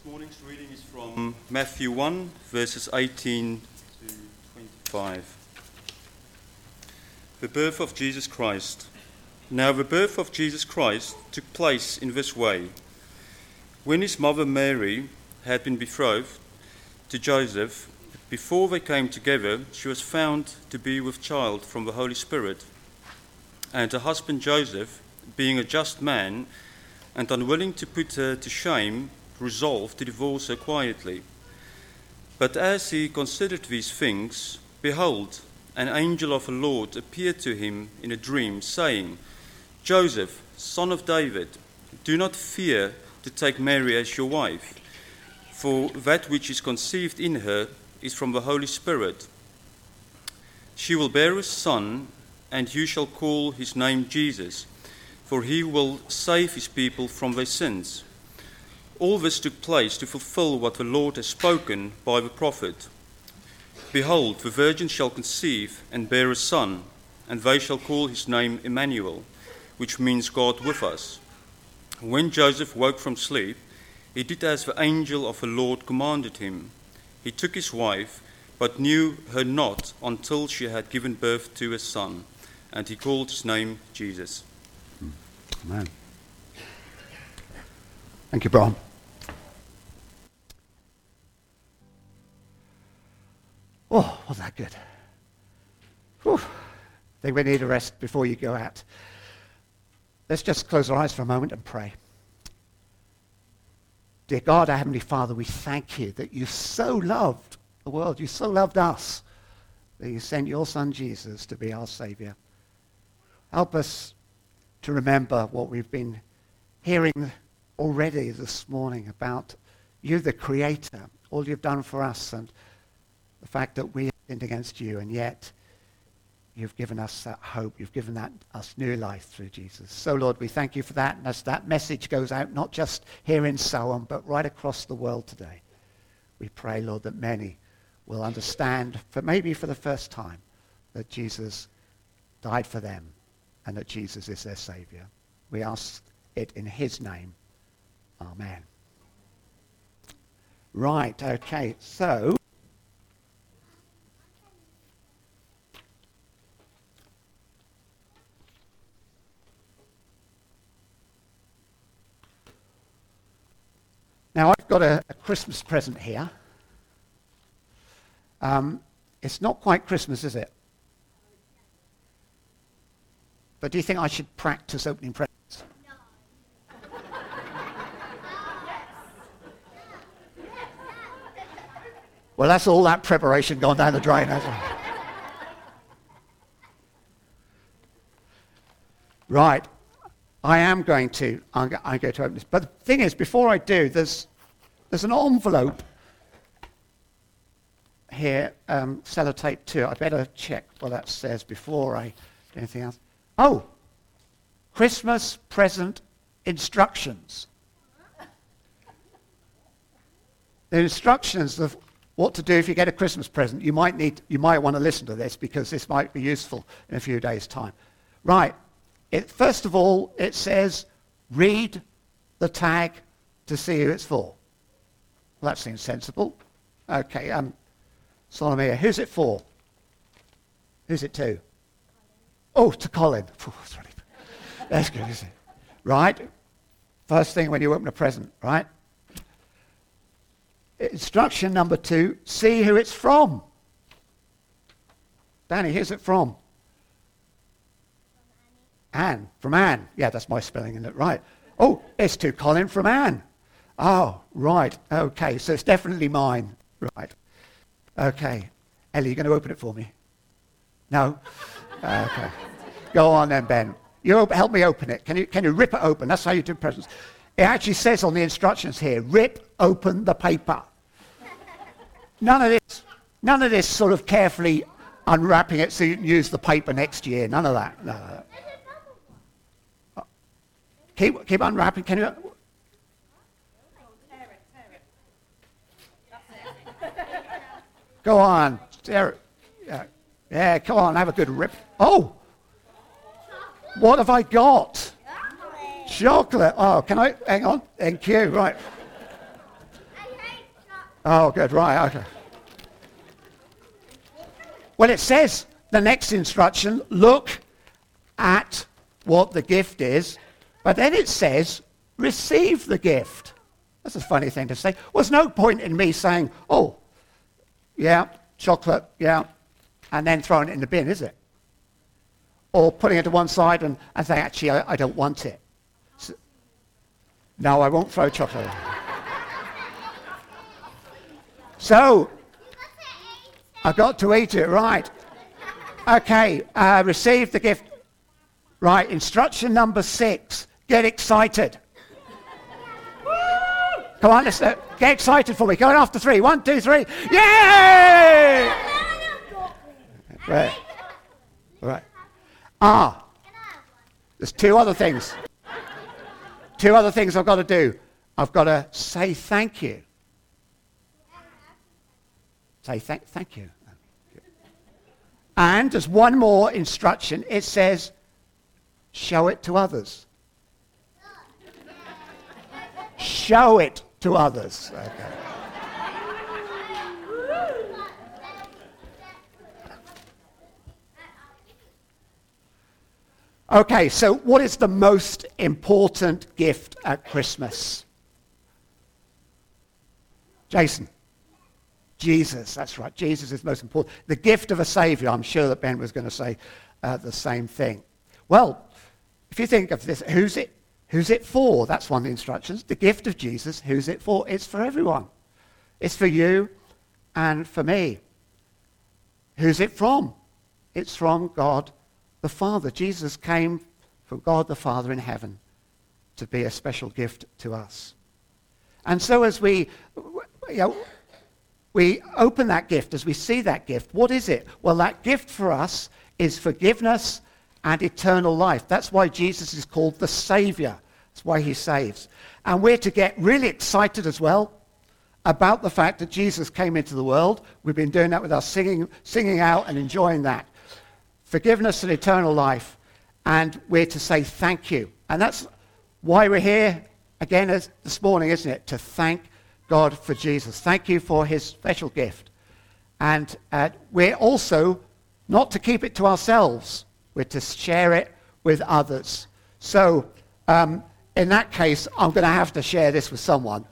This morning's reading is from Matthew 1, verses 18 to 25. The birth of Jesus Christ. Now the birth of Jesus Christ took place in this way. When his mother Mary had been betrothed to Joseph, before they came together, she was found to be with child from the Holy Spirit. And her husband Joseph, being a just man and unwilling to put her to shame, resolved to divorce her quietly. But as he considered these things, behold, an angel of the Lord appeared to him in a dream, saying, Joseph, son of David, do not fear to take Mary as your wife, for that which is conceived in her is from the Holy Spirit. She will bear a son, and you shall call his name Jesus, for he will save his people from their sins. All this took place to fulfill what the Lord has spoken by the prophet. Behold, the virgin shall conceive and bear a son, and they shall call his name Emmanuel, which means God with us. When Joseph woke from sleep, he did as the angel of the Lord commanded him. He took his wife, but knew her not until she had given birth to a son, and he called his name Jesus. Amen. Thank you, Brian. Oh, was that good? Whew. I think we need a rest before you go out. Let's just close our eyes for a moment and pray. Dear God, our Heavenly Father, we thank you that you so loved the world, you so loved us, that you sent your Son Jesus to be our Saviour. Help us to remember what we've been hearing already this morning about you, the Creator, all you've done for us, and the fact that we have sinned against you, and yet you've given us that hope. You've given us new life through Jesus. So, Lord, we thank you for that. And as that message goes out, not just here in Salem, but right across the world today, we pray, Lord, that many will understand, maybe for the first time, that Jesus died for them and that Jesus is their Saviour. We ask it in his name. Amen. Right, okay, so now I've got a Christmas present here. It's not quite Christmas, is it? But do you think I should practice opening presents? No. Well, that's all that preparation gone down the drain, hasn't it? Right. I'm going to open this. But the thing is, before I do, there's an envelope here, sellotape too. I better check what that says before I do anything else. Oh, Christmas present instructions. The instructions of what to do if you get a Christmas present. You might want to listen to this because this might be useful in a few days' time. Right. First of all, it says, read the tag to see who it's for. Well, that seems sensible. Okay, Solomia, who's it for? Who's it to? Oh, to Colin. Sorry. That's good, isn't it? Right. First thing when you open a present, right? Instruction number 2, see who it's from. Danny, who's it from? Anne, from Anne. Yeah, that's my spelling, isn't it? Right. Oh, it's to Colin from Anne. Oh, right. Okay, so it's definitely mine. Right. Okay. Ellie, you going to open it for me? No? Okay. Go on then, Ben. You help me open it. Can you rip it open? That's how you do presents. It actually says on the instructions here, rip open the paper. None of this sort of carefully unwrapping it so you can use the paper next year. None of that. None of that. Keep unwrapping. Can you? Go on. Yeah, come on, have a good rip. Oh! What have I got? Chocolate. Oh, can I? Hang on. Thank you. Right. Oh, good, right, okay. Well, it says, the next instruction, look at what the gift is, but then it says, receive the gift. That's a funny thing to say. Well, there's no point in me saying, oh, yeah, chocolate, yeah, and then throwing it in the bin, is it? Or putting it to one side and saying, actually, I don't want it. So, no, I won't throw chocolate. So, I've got to eat it, right. Okay, receive the gift. Right, instruction number 6. Get excited. Come on, let's get excited for me. Going after 3. 1, 2, 3. Yay! Right. There's 2 other things. 2 other things I've got to do. I've got to say thank you. Say thank you. And there's one more instruction. It says, show it to others. Show it to others. Okay, so what is the most important gift at Christmas? Jason? Jesus, that's right. Jesus is most important. The gift of a Saviour. I'm sure that Ben was going to say the same thing. Well, if you think of this, who's it for? That's one of the instructions. The gift of Jesus, who's it for? It's for everyone. It's for you and for me. Who's it from? It's from God the Father. Jesus came from God the Father in heaven to be a special gift to us. And so as we open that gift, as we see that gift, what is it? Well, that gift for us is forgiveness and eternal life. That's why Jesus is called the Saviour. That's why he saves. And we're to get really excited as well about the fact that Jesus came into the world. We've been doing that with our singing out and enjoying that. Forgiveness and eternal life. And we're to say thank you. And that's why we're here again this morning, isn't it? To thank God for Jesus. Thank you for his special gift. And we're also not to keep it to ourselves. We're to share it with others. So in that case, I'm going to have to share this with someone.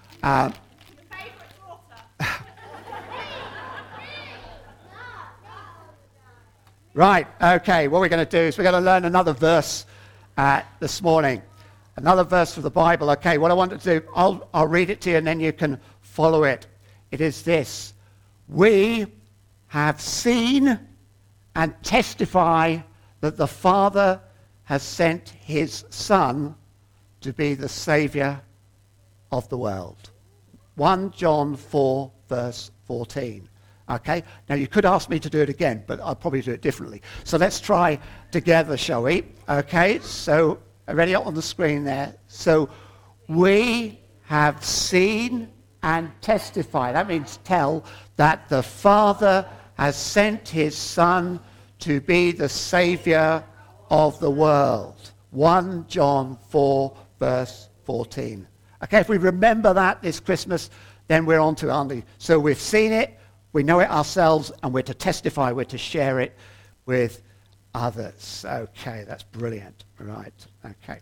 Right, okay, what we're going to do is we're going to learn another verse this morning. Another verse from the Bible. Okay, what I want to do, I'll read it to you and then you can follow it. It is this. We have seen and testify that the Father has sent his Son to be the Saviour of the world. 1 John 4, verse 14. Okay, now you could ask me to do it again, but I'll probably do it differently. So let's try together, shall we? Okay, so ready up on the screen there. So we have seen and testify. That means tell that the Father has sent his Son to be the Saviour of the world. 1 John 4, verse 14. Okay, if we remember that this Christmas, then we're on to Andy. So we've seen it, we know it ourselves, and we're to testify, we're to share it with others. Okay, that's brilliant. Right, okay.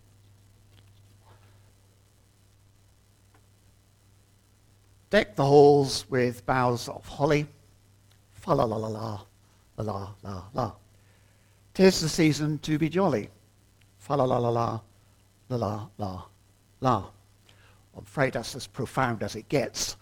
Deck the halls with boughs of holly. Fa la la la la, la la la la. 'Tis the season to be jolly. Fa la la la la, la la la la. I'm afraid that's as profound as it gets.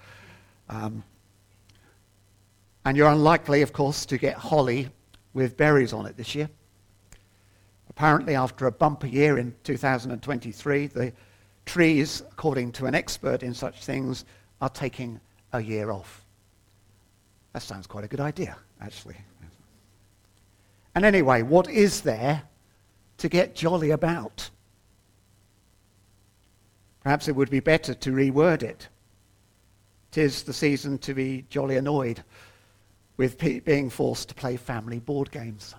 And you're unlikely, of course, to get holly with berries on it this year. Apparently, after a bumper year in 2023, the trees, according to an expert in such things, are taking a year off. That sounds quite a good idea, actually. And anyway, what is there to get jolly about? Perhaps it would be better to reword it. 'Tis the season to be jolly annoyed with being forced to play family board games.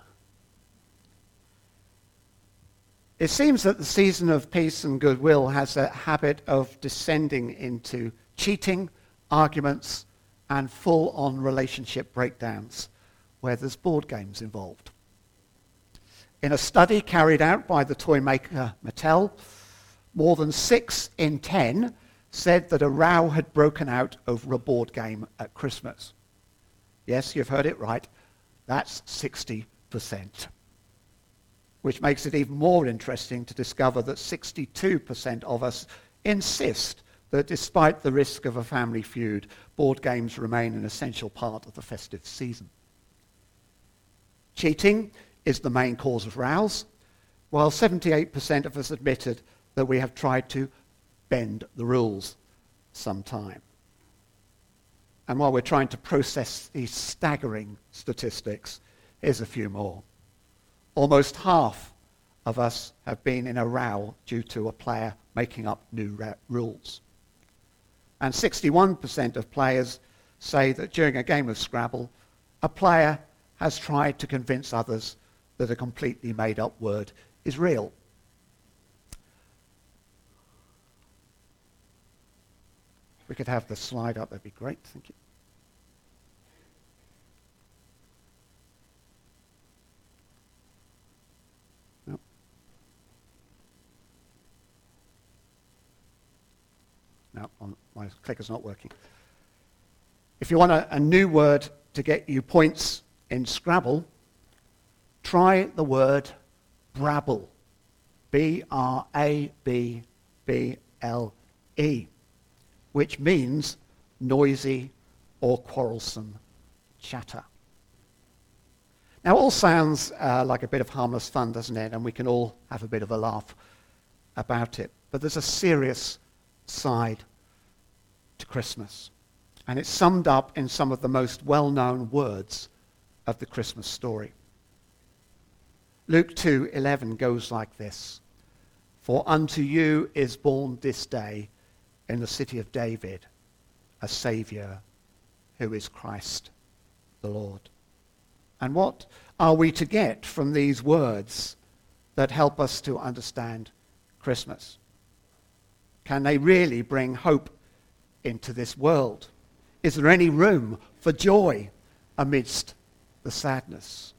It seems that the season of peace and goodwill has a habit of descending into cheating, arguments, and full-on relationship breakdowns where there's board games involved. In a study carried out by the toy maker Mattel, more than 6 in 10 said that a row had broken out over a board game at Christmas. Yes, you've heard it right. That's 60%. Which makes it even more interesting to discover that 62% of us insist that despite the risk of a family feud, board games remain an essential part of the festive season. Cheating is the main cause of rows, while 78% of us admitted that we have tried to bend the rules sometime. And while we're trying to process these staggering statistics, here's a few more. Almost half of us have been in a row due to a player making up new rules. And 61% of players say that during a game of Scrabble, a player has tried to convince others that a completely made-up word is real. If we could have the slide up, that'd be great. Thank you. No, my clicker's not working. If you want a new word to get you points in Scrabble, try the word brabble. B-R-A-B-B-L-E, which means noisy or quarrelsome chatter. Now, it all sounds like a bit of harmless fun, doesn't it? And we can all have a bit of a laugh about it. But there's a serious side to Christmas. And it's summed up in some of the most well-known words of the Christmas story. Luke 2:11 goes like this: "For unto you is born this day in the city of David a Saviour, who is Christ the Lord." And what are we to get from these words that help us to understand Christmas? Can they really bring hope into this world? Is there any room for joy amidst the sadness?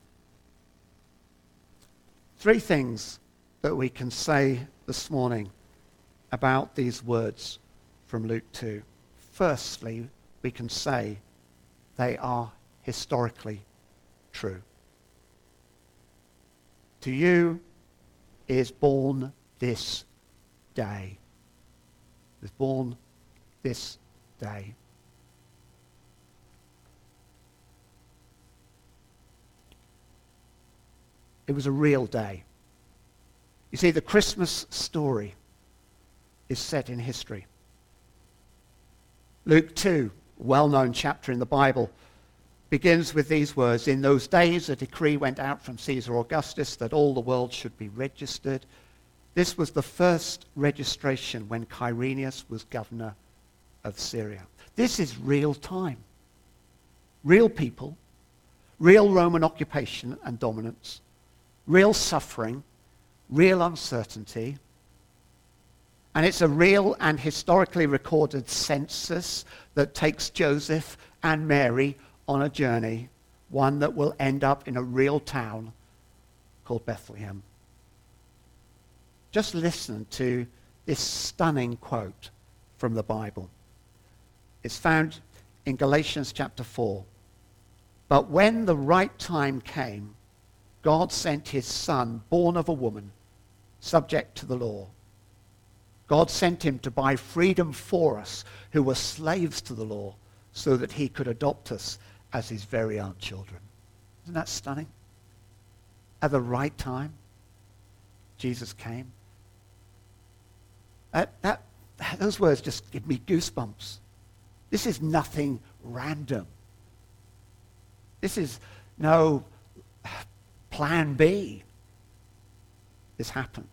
3 things that we can say this morning about these words from Luke 2. Firstly, we can say they are historically true. To you is born this day. Is born this day. It was a real day. You see, the Christmas story is set in history. Luke 2, a well-known chapter in the Bible, begins with these words: "In those days a decree went out from Caesar Augustus that all the world should be registered. This was the first registration when Quirinius was governor of Syria." This is real time. Real people, real Roman occupation and dominance, real suffering, real uncertainty. And it's a real and historically recorded census that takes Joseph and Mary on a journey, one that will end up in a real town called Bethlehem. Just listen to this stunning quote from the Bible. It's found in Galatians chapter 4. "But when the right time came, God sent his Son, born of a woman, subject to the law. God sent him to buy freedom for us who were slaves to the law, so that he could adopt us as his very own children." Isn't that stunning? At the right time, Jesus came. Those words just give me goosebumps. This is nothing random. This is no plan B. This happened.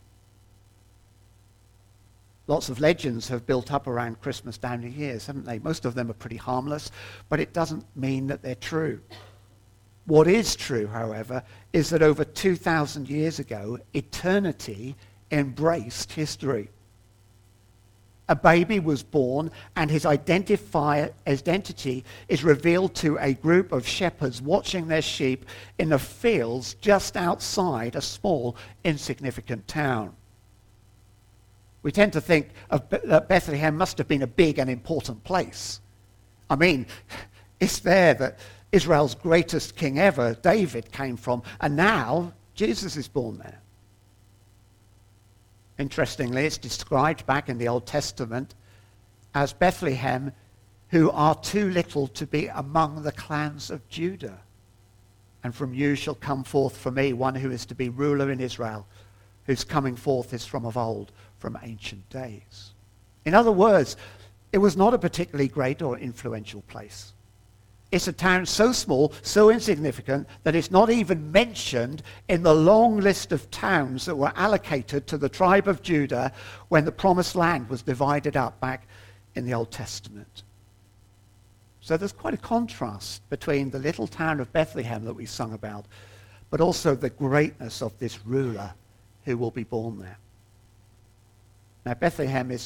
Lots of legends have built up around Christmas down the years, haven't they? Most of them are pretty harmless, but it doesn't mean that they're true. What is true, however, is that over 2,000 years ago, eternity embraced history. A baby was born, and his identity is revealed to a group of shepherds watching their sheep in the fields just outside a small, insignificant town. We tend to think that Bethlehem must have been a big and important place. I mean, it's there that Israel's greatest king ever, David, came from, and now Jesus is born there. Interestingly, it's described back in the Old Testament as Bethlehem, who are too little to be among the clans of Judah. And from you shall come forth for me one who is to be ruler in Israel, whose coming forth is from of old, from ancient days. In other words, it was not a particularly great or influential place. It's a town so small, so insignificant, that it's not even mentioned in the long list of towns that were allocated to the tribe of Judah when the promised land was divided up back in the Old Testament. So there's quite a contrast between the little town of Bethlehem that we sung about, but also the greatness of this ruler who will be born there. Now, Bethlehem is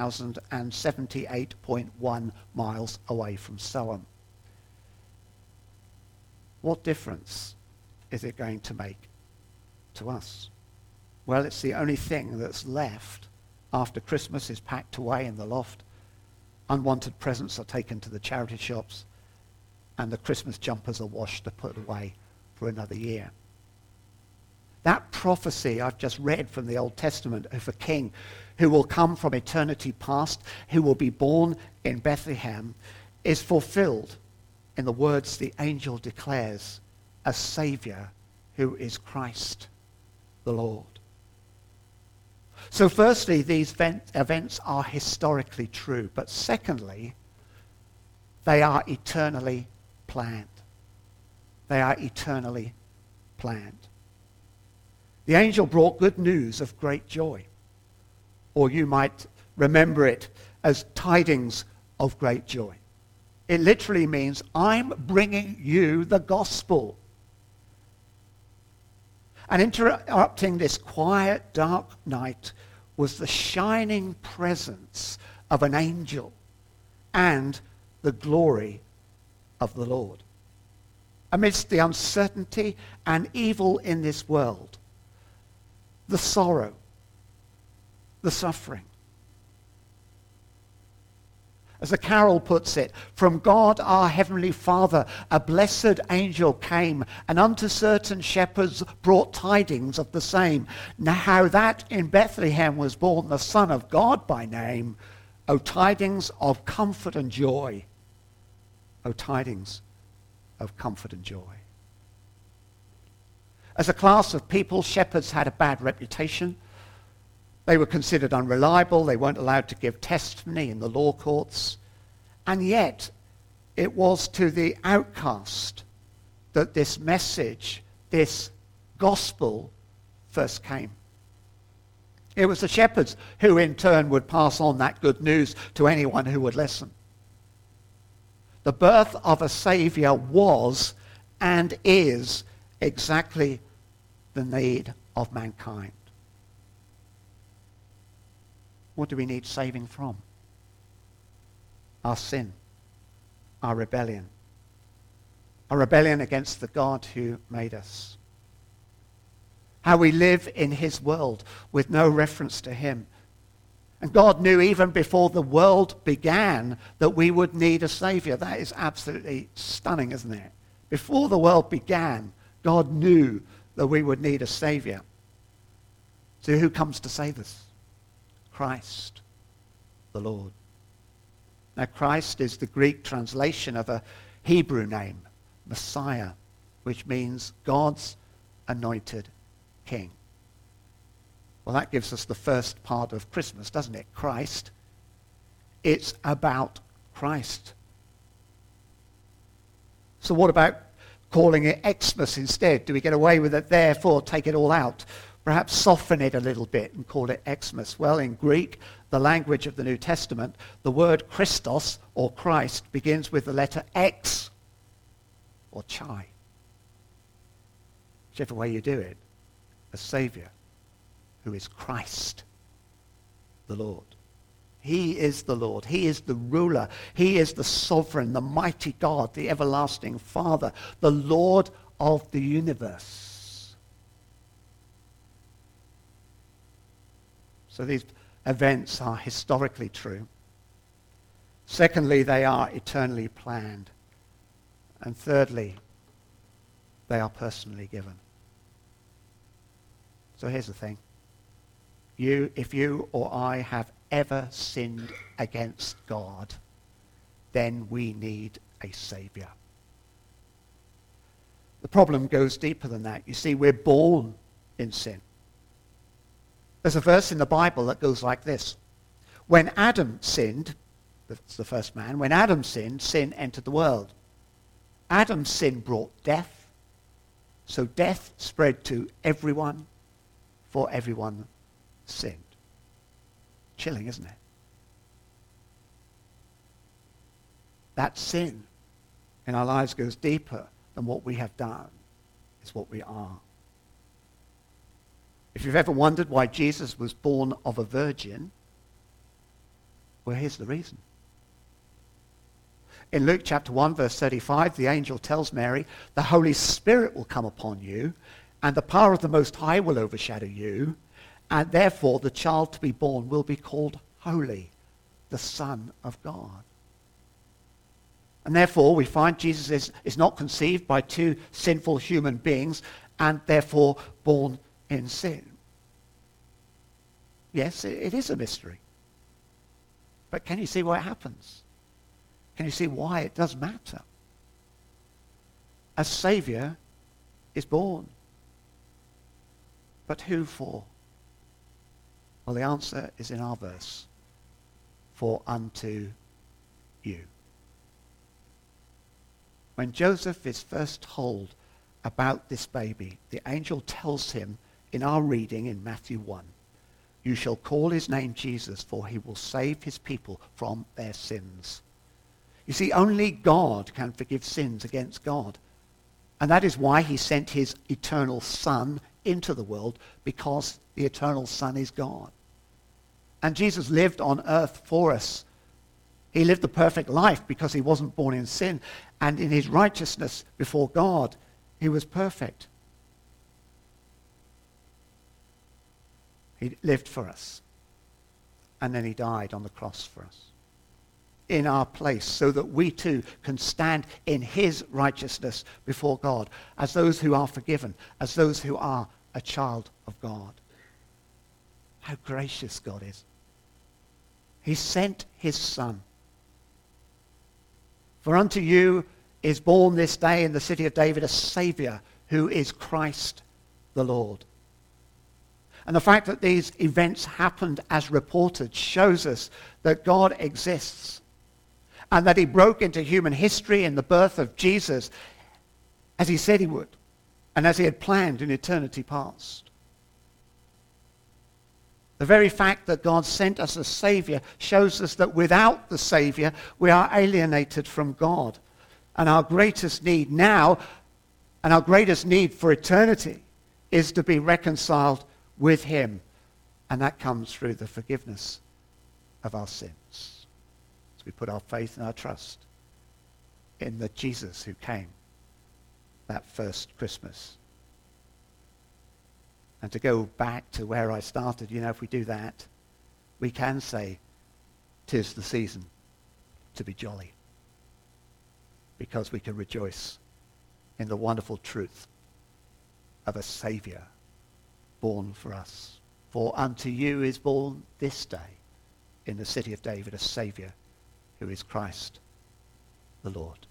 3,078.1 miles away from Soham. What difference is it going to make to us? Well, it's the only thing that's left after Christmas is packed away in the loft, unwanted presents are taken to the charity shops, and the Christmas jumpers are washed and put away for another year. That prophecy I've just read from the Old Testament of a king who will come from eternity past, who will be born in Bethlehem, is fulfilled in the words the angel declares, a Saviour who is Christ the Lord. So firstly, these events are historically true, but secondly, they are eternally planned. They are eternally planned. The angel brought good news of great joy, or you might remember it as tidings of great joy. It literally means, I'm bringing you the gospel. And interrupting this quiet, dark night was the shining presence of an angel and the glory of the Lord. Amidst the uncertainty and evil in this world, the sorrow, the suffering, as the carol puts it, from God our Heavenly Father, a blessed angel came, and unto certain shepherds brought tidings of the same. Now how that in Bethlehem was born the Son of God by name, O tidings of comfort and joy. O tidings of comfort and joy. As a class of people, shepherds had a bad reputation. They were considered unreliable. They weren't allowed to give testimony in the law courts. And yet, it was to the outcast that this message, this gospel, first came. It was the shepherds who in turn would pass on that good news to anyone who would listen. The birth of a Saviour was and is exactly the need of mankind. What do we need saving from? Our sin, our rebellion against the God who made us. How we live in his world with no reference to him. And God knew even before the world began that we would need a Saviour. That is absolutely stunning, isn't it? Before the world began, God knew that we would need a Saviour. So who comes to save us? Christ, the Lord. Now Christ is the Greek translation of a Hebrew name, Messiah, which means God's anointed King. Well, that gives us the first part of Christmas, doesn't it? Christ. It's about Christ. So what about calling it Xmas instead? Do we get away with it? Therefore, take it all out. Perhaps soften it a little bit and call it Xmas. Well, in Greek, the language of the New Testament, the word Christos, or Christ, begins with the letter X, or Chi. Whichever way you do it, a Saviour who is Christ, the Lord. He is the Lord. He is the ruler. He is the sovereign, the mighty God, the everlasting Father, the Lord of the universe. So these events are historically true. Secondly, they are eternally planned. And thirdly, they are personally given. So here's the thing. If you or I have ever sinned against God, then we need a Saviour. The problem goes deeper than that. You see, we're born in sin. There's a verse in the Bible that goes like this. When Adam sinned, that's the first man, when Adam sinned, sin entered the world. Adam's sin brought death, so death spread to everyone, for everyone sinned. Chilling, isn't it? That sin in our lives goes deeper than what we have done. It's what we are. If you've ever wondered why Jesus was born of a virgin, well, here's the reason. In Luke chapter 1, verse 35, the angel tells Mary, the Holy Spirit will come upon you, and the power of the Most High will overshadow you, and therefore the child to be born will be called Holy, the Son of God. And therefore we find Jesus is not conceived by two sinful human beings, and therefore born in sin. Yes, it is a mystery. But can you see why it happens? Can you see why it does matter? A Saviour is born. But who for? Well, the answer is in our verse. For unto you. When Joseph is first told about this baby, the angel tells him in our reading in Matthew 1, you shall call his name Jesus, for he will save his people from their sins. You see, only God can forgive sins against God. And that is why he sent his eternal Son into the world, because the eternal Son is God. And Jesus lived on earth for us. He lived the perfect life because he wasn't born in sin. And in his righteousness before God, he was perfect. He lived for us. And then he died on the cross for us, in our place, so that we too can stand in his righteousness before God as those who are forgiven, as those who are a child of God. How gracious God is. He sent his Son. For unto you is born this day in the city of David a Saviour, who is Christ the Lord. And the fact that these events happened as reported shows us that God exists, and that he broke into human history in the birth of Jesus as he said he would, and as he had planned in eternity past. The very fact that God sent us a Saviour shows us that without the Saviour, we are alienated from God. And our greatest need now, and our greatest need for eternity, is to be reconciled with him. And that comes through the forgiveness of our sins. As we put our faith and our trust in the Jesus who came that first Christmas. And to go back to where I started, if we do that, we can say, 'tis the season to be jolly. Because we can rejoice in the wonderful truth of a Saviour born for us. For unto you is born this day in the city of David a Saviour, who is Christ the Lord.